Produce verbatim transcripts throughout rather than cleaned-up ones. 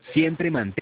Siempre mantén.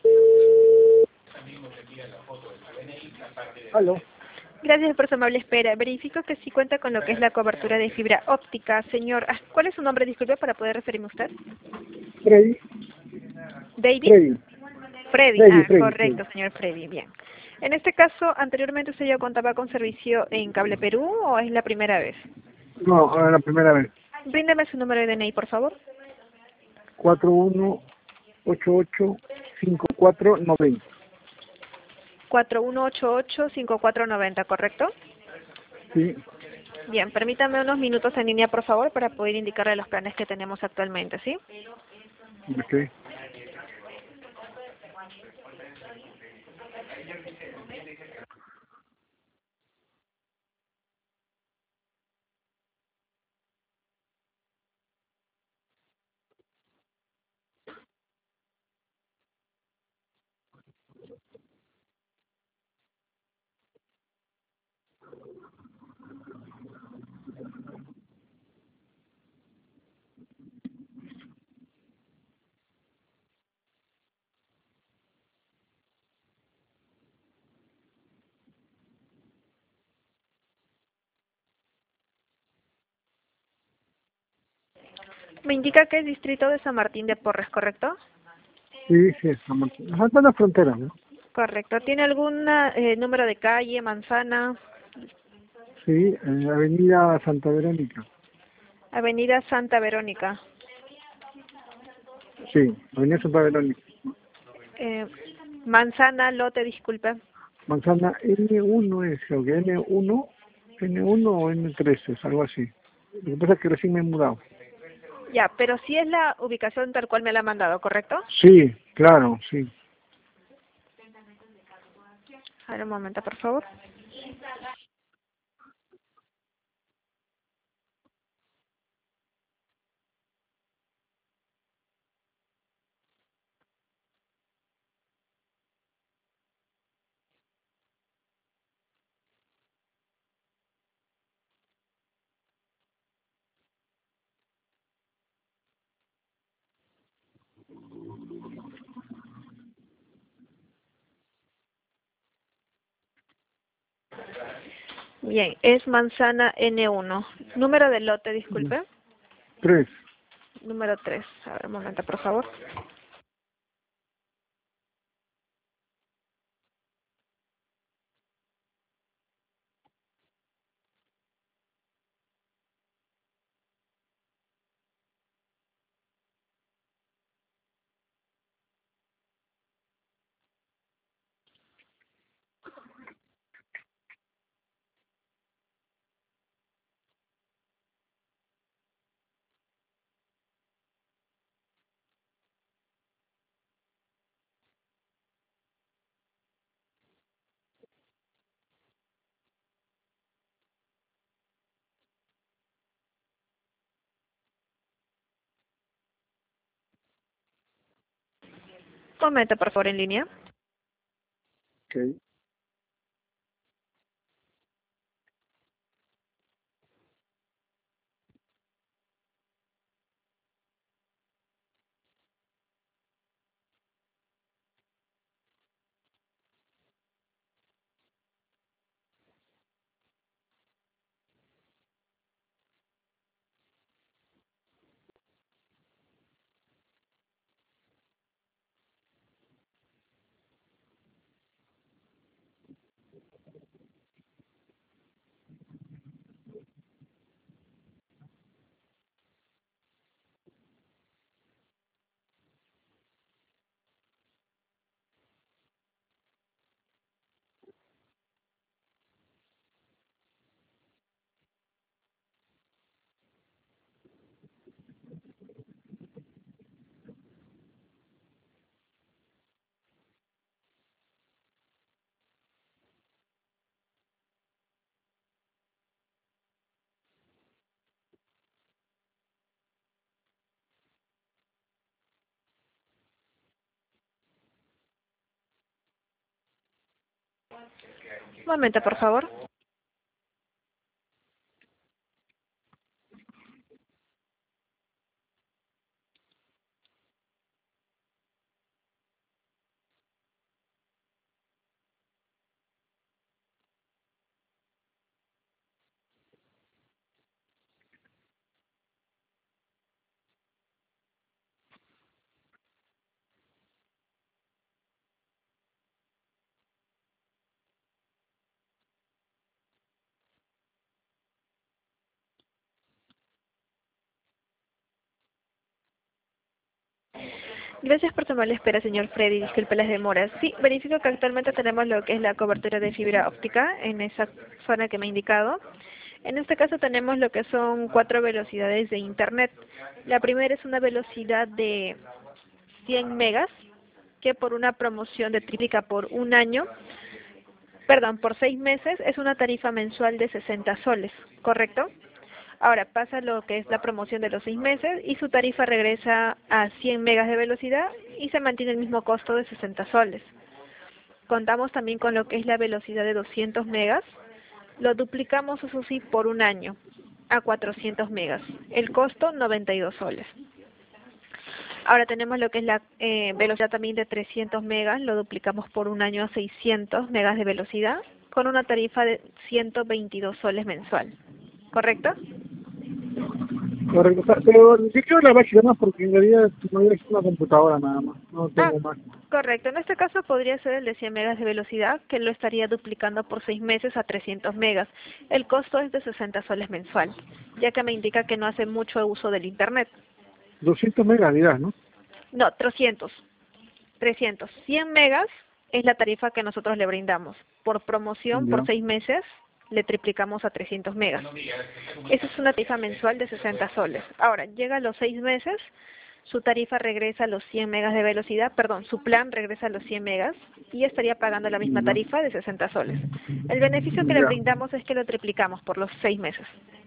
Aló, Gracias por su amable espera. Verifico que sí cuenta con lo que es la cobertura de fibra óptica. Señor, ah, ¿cuál es su nombre? Disculpe, para poder referirme a usted. Freddy, ¿David? Freddy, Freddy. Freddy, Ah, Freddy, Freddy. correcto, señor Freddy. Bien. En este caso, ¿anteriormente usted ya contaba con servicio en Cable Perú o es la primera vez? No, ahora la primera vez. Bríndeme su número de D N I, por favor. cuatro uno ocho ocho cinco cuatro nueve cero. cuatro uno ocho ocho cinco cuatro nueve cero, ¿correcto? Sí, Bien, permítame unos minutos en línea, por favor, para poder indicarle los planes que tenemos actualmente, ¿sí? ok. Me indica que es distrito de San Martín de Porres, ¿correcto? Sí, sí, estamos. Nos falta la frontera, ¿no? Correcto. ¿Tiene algún eh, número de calle, manzana, Sí, en la avenida Santa Verónica. avenida Santa Verónica? Sí, avenida Santa Verónica. Eh, manzana, lote, disculpe. Manzana N uno es, creo que N uno, N uno o N trece, es algo así. Lo que pasa es que recién me he mudado. Ya, pero sí es la ubicación tal cual me la ha mandado, ¿correcto? Sí, claro, sí. A ver, un momento, por favor. Bien, es manzana N uno. Número de lote, disculpe. Tres. Número tres. A ver, un momento, por favor. Un momento, por favor, en línea. Ok. Un momento, por favor. Gracias por tomar la espera, señor Freddy. Disculpe las demoras. Sí, verifico que actualmente tenemos lo que es la cobertura de fibra óptica en esa zona que me ha indicado. En este caso tenemos lo que son cuatro velocidades de Internet. La primera es una velocidad de cien megas, que por una promoción de triplica por un año, perdón, por seis meses, es una tarifa mensual de sesenta soles, ¿correcto? Ahora pasa lo que es la promoción de los seis meses y su tarifa regresa a cien megas de velocidad y se mantiene el mismo costo de sesenta soles. Contamos también con lo que es la velocidad de doscientos megas. Lo duplicamos, eso sí, por un año a cuatrocientos megas. El costo, noventa y dos soles. Ahora tenemos lo que es la eh, velocidad también de trescientos megas. Lo duplicamos por un año a seiscientos megas de velocidad con una tarifa de ciento veintidós soles mensual. ¿Correcto? Correcto. O sea, pero yo quiero la máquina más porque en realidad no es una computadora nada más. No Ah, tengo más. correcto. En este caso podría ser el de cien megas de velocidad, que lo estaría duplicando por seis meses a trescientos megas. El costo es de sesenta soles mensual, ya que me indica que no hace mucho uso del Internet. doscientos megas dirás, ¿no? No, trescientos. trescientos. cien megas es la tarifa que nosotros le brindamos. Por promoción, por Ya. seis meses, le triplicamos a trescientos megas. Esa es una tarifa mensual de sesenta soles. Ahora, llega a los seis meses, su tarifa regresa a los cien megas de velocidad, perdón, su plan regresa a los cien megas y estaría pagando la misma Ya. tarifa de sesenta soles. El beneficio que le Ya. brindamos es que lo triplicamos por los seis meses.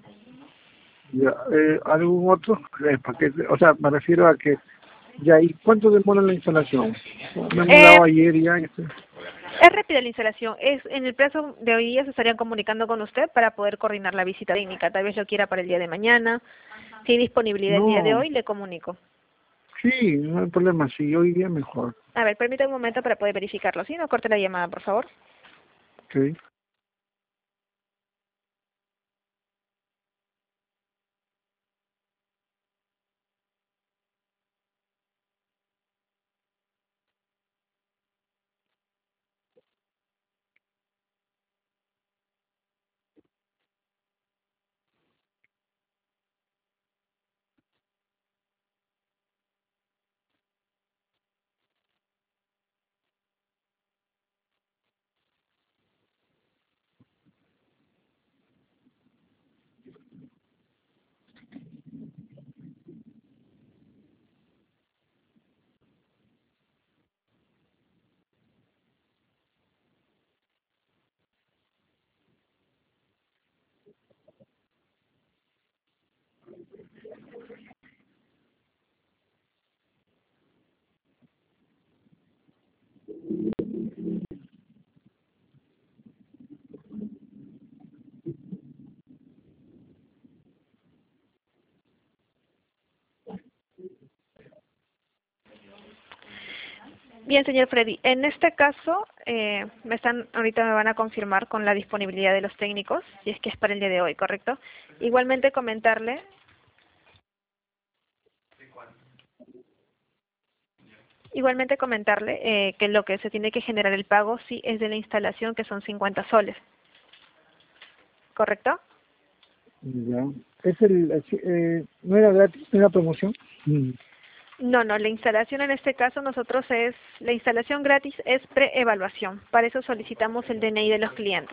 Ya. Eh, ¿algún otro eh, paquete? O sea, me refiero a que ya, ¿y cuánto demora la instalación? Me han Eh, hablado ayer y ya. este, es rápida la instalación. Es en el plazo de hoy día se estarían comunicando con usted para poder coordinar la visita técnica. Tal vez lo quiera para el día de mañana. Si hay disponibilidad el día de No, hoy, le comunico. sí, no hay problema, sí, hoy día mejor. A ver, permítame un momento para poder verificarlo. ¿Sí? No corte la llamada, por favor. Sí. Bien, señor Freddy. En este caso, eh, me están, ahorita me van a confirmar con la disponibilidad de los técnicos, si es que es para el día de hoy, ¿correcto? Igualmente comentarle, igualmente comentarle eh, que lo que se tiene que generar el pago sí es de la instalación, que son cincuenta soles, ¿correcto? Ya. Es el, eh, sí, eh, ¿no era gratis? ¿No era promoción? Mm. No, no, la instalación en este caso nosotros es, la instalación gratis es preevaluación. Para eso solicitamos el D N I de los clientes.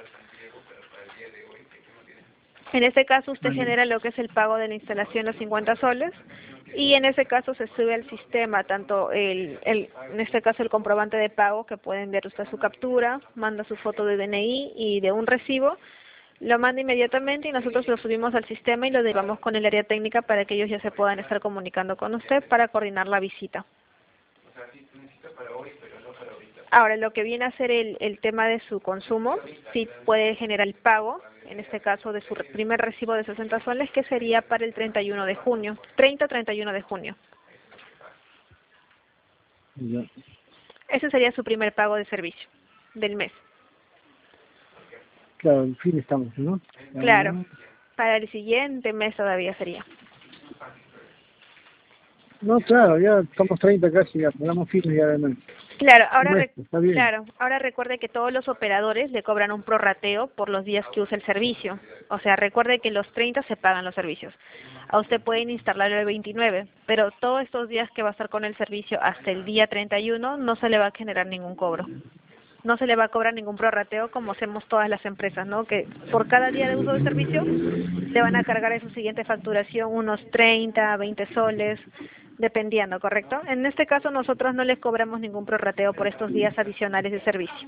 En este caso usted Ah, ya. genera lo que es el pago de la instalación, los cincuenta soles, y en ese caso se sube al sistema tanto el, el, en este caso el comprobante de pago, que pueden ver usted su captura, manda su foto de D N I y de un recibo, lo manda inmediatamente y nosotros lo subimos al sistema y lo llevamos con el área técnica para que ellos ya se puedan estar comunicando con usted para coordinar la visita. Ahora, lo que viene a ser el, el tema de su consumo, sí puede generar el pago, en este caso de su primer recibo de sesenta soles, que sería para el treinta y uno de junio, treinta a treinta y uno de junio. Ya. Ese sería su primer pago de servicio del mes. Claro, en fin estamos, ¿no? Claro, Ah, para el siguiente mes todavía sería. No, claro, ya estamos treinta casi, ya pagamos firmes ya además. Claro, ahora Un re- mes, está bien. claro, ahora recuerde que todos los operadores le cobran un prorrateo por los días que usa el servicio. O sea, recuerde que los treinta se pagan los servicios. A usted pueden instalarlo el veintinueve, pero todos estos días que va a estar con el servicio hasta el día treinta y uno no se le va a generar ningún cobro. No se le va a cobrar ningún prorrateo como hacemos todas las empresas, ¿no? Que por cada día de uso del servicio le van a cargar en su siguiente facturación unos treinta, veinte soles, dependiendo, ¿correcto? En este caso nosotros no les cobramos ningún prorrateo por estos días adicionales de servicio.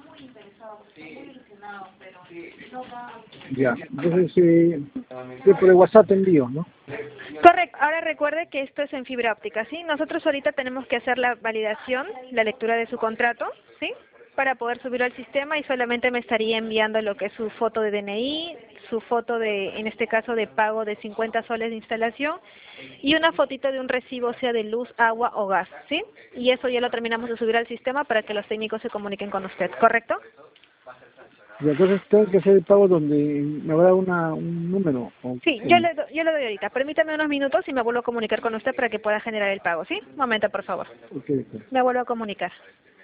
Ya, entonces, eh, yo por el WhatsApp te envío, ¿no? Correcto. Ahora recuerde que esto es en fibra óptica, ¿sí? Nosotros ahorita tenemos que hacer la validación, la lectura de su contrato, ¿sí? Para poder subirlo al sistema y solamente me estaría enviando lo que es su foto de D N I, su foto de, en este caso, de pago de cincuenta soles de instalación y una fotito de un recibo, sea de luz, agua o gas, ¿sí? Y eso ya lo terminamos de subir al sistema para que los técnicos se comuniquen con usted, ¿correcto? Y entonces tengo que hacer el pago donde me va a dar una, un número. ¿O Sí, yo cómo? le, do- yo le doy ahorita. Permítame unos minutos y me vuelvo a comunicar con usted para que pueda generar el pago, ¿sí? Un momento, por favor. Ok, ok. Me vuelvo a comunicar.